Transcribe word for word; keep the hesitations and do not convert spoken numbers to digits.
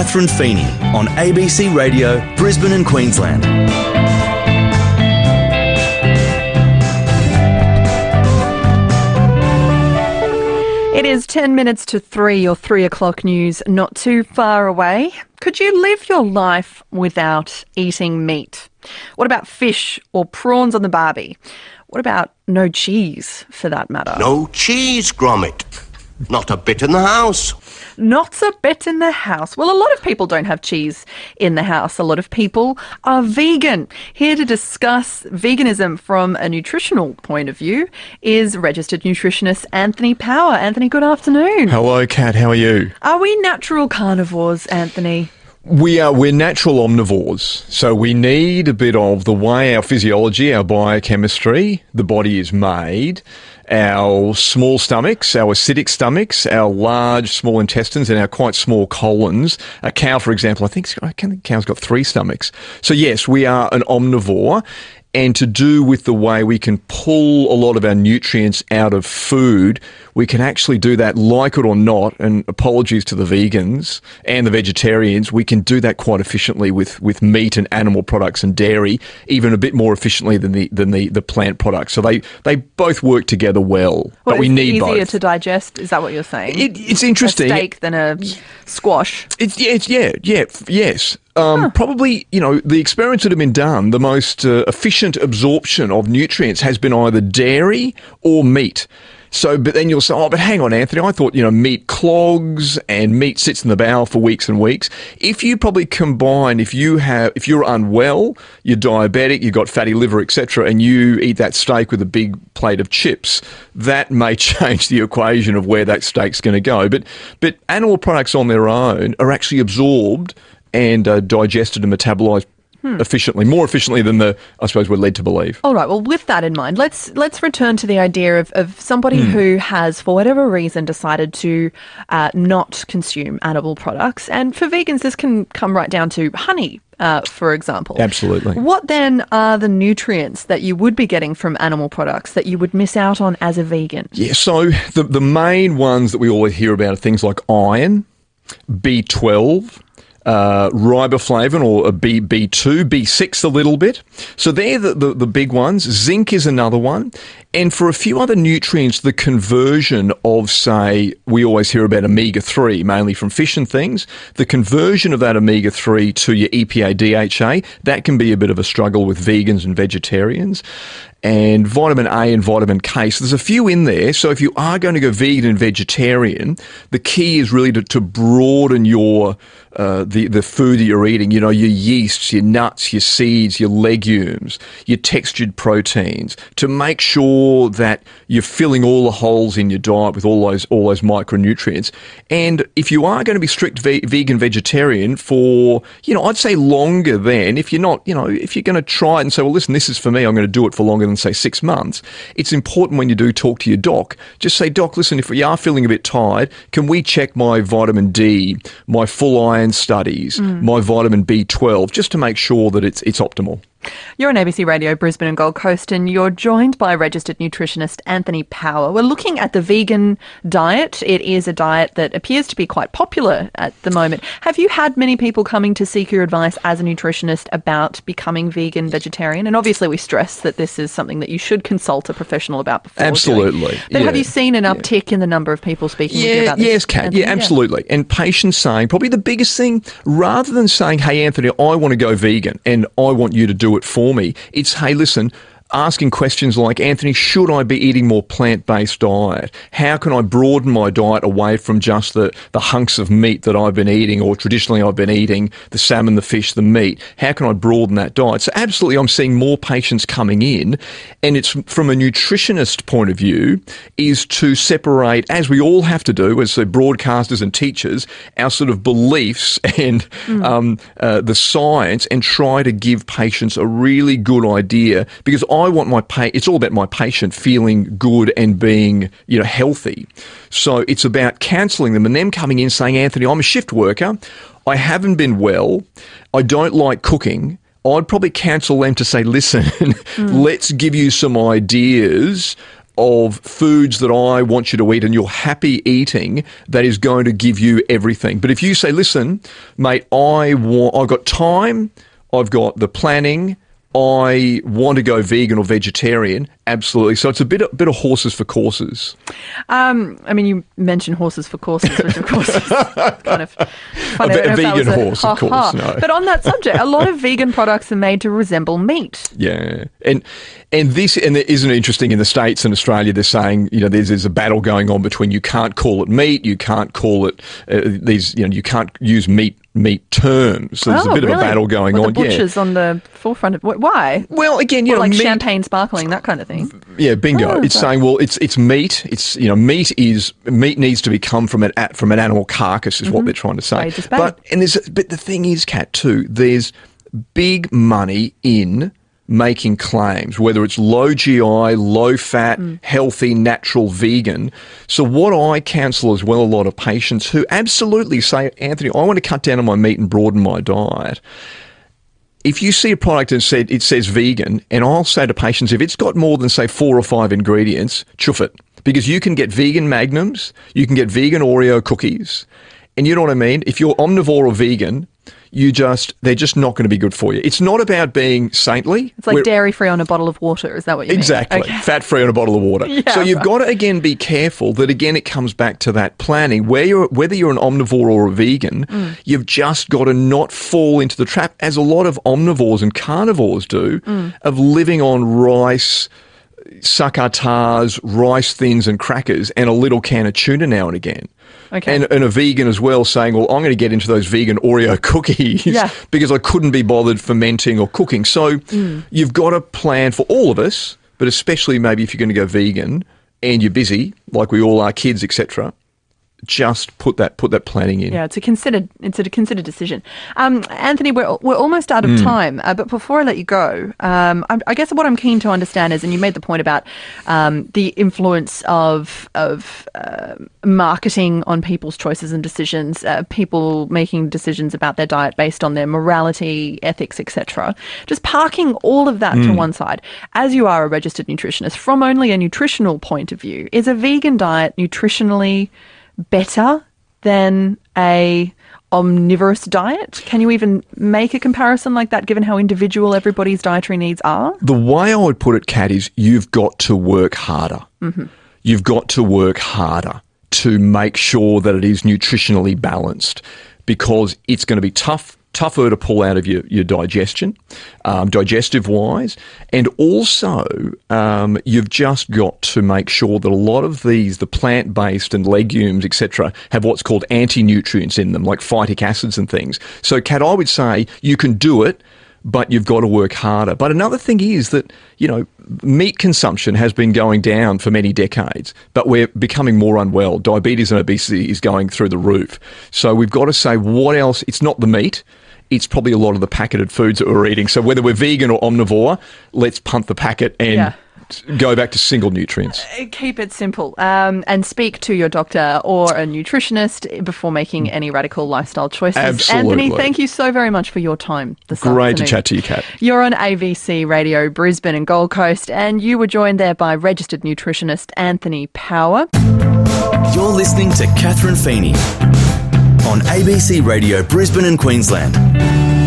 Catherine Feeney on A B C Radio, Brisbane and Queensland. It is ten minutes to three, your three o'clock news, not too far away. Could you live your life without eating meat? What about fish or prawns on the barbie? What about no cheese, for that matter? No cheese, Gromit. Not a bit in the house. Not a bit in the house. Well, a lot of people don't have cheese in the house. A lot of people are vegan. Here to discuss veganism from a nutritional point of view is registered nutritionist Anthony Power. Anthony, good afternoon. Hello, Kat. How are you? Are we natural carnivores, Anthony? We are, we're natural omnivores, so we need a bit of the way our physiology, our biochemistry, the body is made, our small stomachs, our acidic stomachs, our large small intestines and our quite small colons. A cow, for example, I think, I think a cow's got three stomachs. So yes, we are an omnivore. And to do with the way we can pull a lot of our nutrients out of food, we can actually do that, like it or not, and apologies to the vegans and the vegetarians, we can do that quite efficiently with, with meat and animal products and dairy, even a bit more efficiently than the than the, the plant products. So they, they both work together well, What, but we need both. Easier to digest, is that what you're saying? It, it's interesting. A steak than a squash. It's, yeah, it's, yeah, yeah, yes. Um, Huh. Probably, you know, the experiments that have been done, the most uh, efficient absorption of nutrients has been either dairy or meat. So, but then you'll say, oh, but hang on, Anthony, I thought, you know, meat clogs and meat sits in the bowel for weeks and weeks. If you probably combine, if you have, if you're unwell, you're diabetic, you've got fatty liver, et cetera, and you eat that steak with a big plate of chips, that may change the equation of where that steak's going to go. But, but animal products on their own are actually absorbed and uh, digested and metabolised hmm. efficiently, more efficiently than the, I suppose, we're led to believe. All right, well, with that in mind, let's let's return to the idea of, of somebody Hmm. who has, for whatever reason, decided to uh, not consume animal products. And for vegans, this can come right down to honey, uh, for example. Absolutely. What then are the nutrients that you would be getting from animal products that you would miss out on as a vegan? Yeah, so the, the main ones that we always hear about are things like iron, B twelve, Uh, riboflavin or a B, B2, B six a little bit. So they're the, the, the big ones. Zinc is another one. And for a few other nutrients, the conversion of, say, we always hear about omega three, mainly from fish and things. The conversion of that omega three to your E P A, D H A, that can be a bit of a struggle with vegans and vegetarians. And vitamin A and vitamin K. So there's a few in there. So if you are going to go vegan and vegetarian, the key is really to, to broaden your uh, the the food that you're eating. You know, your yeasts, your nuts, your seeds, your legumes, your textured proteins, to make sure that you're filling all the holes in your diet with all those all those micronutrients. And if you are going to be strict ve- vegan vegetarian for, you know, I'd say longer than, if you're not, you know, if you're going to try it and say, well, listen, this is for me, I'm going to do it for longer than, say, six months, it's important when you do talk to your doc, just say, doc, listen, if you are feeling a bit tired, can we check my vitamin D, my full iron studies, mm. my vitamin B twelve, just to make sure that it's it's optimal. You're on A B C Radio Brisbane and Gold Coast, and you're joined by registered nutritionist Anthony Power. We're looking at the vegan diet. It is a diet that appears to be quite popular at the moment. Have you had many people coming to seek your advice as a nutritionist about becoming vegan, vegetarian? And obviously we stress that this is something that you should consult a professional about before Absolutely. doing. But yeah. have you seen an uptick yeah. in the number of people speaking yeah, with you about this? Yes, Kat. Yeah, absolutely. Yeah. And patients saying, probably the biggest thing, rather than saying, hey, Anthony, I want to go vegan and I want you to do it for me, it's, hey, listen, asking questions like, Anthony, should I be eating more plant-based diet? How can I broaden my diet away from just the, the hunks of meat that I've been eating, or traditionally I've been eating the salmon, the fish, the meat? How can I broaden that diet? So absolutely, I'm seeing more patients coming in, and it's from a nutritionist point of view, is to separate, as we all have to do as uh, broadcasters and teachers, our sort of beliefs and mm. um, uh, the science, and try to give patients a really good idea, because I want my pa- it's all about my patient feeling good and being, you know, healthy. So it's about counselling them and them coming in saying, Anthony, I'm a shift worker. I haven't been well. I don't like cooking. I'd probably counsel them to say, listen, mm. let's give you some ideas of foods that I want you to eat and you're happy eating that is going to give you everything. But if you say, listen, mate, I want, I've got time, I've got the planning, I want to go vegan or vegetarian, absolutely. So it's a bit of, bit of horses for courses. Um, I mean, you mentioned horses for courses, which of course is kind of funny. A, a vegan horse, a, of course, ha-ha. no. But on that subject, a lot of vegan products are made to resemble meat. Yeah, and and this and it isn't interesting in the States and Australia. They're saying, you know, there's, there's a battle going on between you can't call it meat, you can't call it uh, these, you know, you can't use meat meat terms. So there's oh, a bit really? of a battle going well, on. The butchers yeah. on the forefront of why? Well, again, you well, know, like meat, champagne sparkling, that kind of thing. Yeah, bingo. Oh, it's right. saying, well, it's it's meat. It's you know, meat is meat needs to be come from an from an animal carcass, is mm-hmm. what they're trying to say. But and there's but the thing is, Kat, too, there's big money in making claims, whether it's low G I, low fat, mm. healthy, natural, vegan. So what I counsel as well, a lot of patients who absolutely say, Anthony, I want to cut down on my meat and broaden my diet. If you see a product and said it says vegan, and I'll say to patients, if it's got more than, say, four or five ingredients, chuff it. Because you can get vegan Magnums, you can get vegan Oreo cookies, and you know what I mean? If you're omnivore or vegan, you just, they're just not going to be good for you. It's not about being saintly. It's like dairy-free on a bottle of water, is that what you exactly. mean? Exactly. Okay. Fat-free on a bottle of water. Yeah, so you've right. got to, again, be careful that, again, it comes back to that planning. Where you're, whether you're an omnivore or a vegan, mm. you've just got to not fall into the trap, as a lot of omnivores and carnivores do, mm. of living on rice, succatars, rice thins and crackers, and a little can of tuna now and again. Okay. And, and a vegan as well saying, well, I'm going to get into those vegan Oreo cookies yeah. because I couldn't be bothered fermenting or cooking. So mm. you've got to plan for all of us, but especially maybe if you're going to go vegan and you're busy, like we all are, kids, et cetera, just put that put that planning in. Yeah, it's a considered it's a considered decision. Um, Anthony, we're we're almost out of mm. time, uh, but before I let you go, um, I, I guess what I'm keen to understand is, and you made the point about um, the influence of of uh, marketing on people's choices and decisions, uh, people making decisions about their diet based on their morality, ethics, et cetera. Just parking all of that mm. to one side, as you are a registered nutritionist, from only a nutritional point of view, is a vegan diet nutritionally better than a omnivorous diet? Can you even make a comparison like that, given how individual everybody's dietary needs are? The way I would put it, Kat, is you've got to work harder. Mm-hmm. You've got to work harder to make sure that it is nutritionally balanced, because it's going to be tough, tougher to pull out of your, your digestion, um, digestive-wise. And also, um, you've just got to make sure that a lot of these, the plant-based and legumes, et cetera, have what's called anti-nutrients in them, like phytic acids and things. So, Kat, I would say you can do it, but you've got to work harder. But another thing is that, you know, meat consumption has been going down for many decades, but we're becoming more unwell. Diabetes and obesity is going through the roof. So we've got to say, what else? It's not the meat. It's probably a lot of the packeted foods that we're eating. So whether we're vegan or omnivore, let's punt the packet and yeah. go back to single nutrients. Keep it simple, um, and speak to your doctor or a nutritionist before making any radical lifestyle choices. Absolutely. Anthony, thank you so very much for your time this afternoon. Great to chat to you, Kat. You're on A B C Radio Brisbane and Gold Coast, and you were joined there by registered nutritionist Anthony Power. You're listening to Catherine Feeney on A B C Radio Brisbane and Queensland.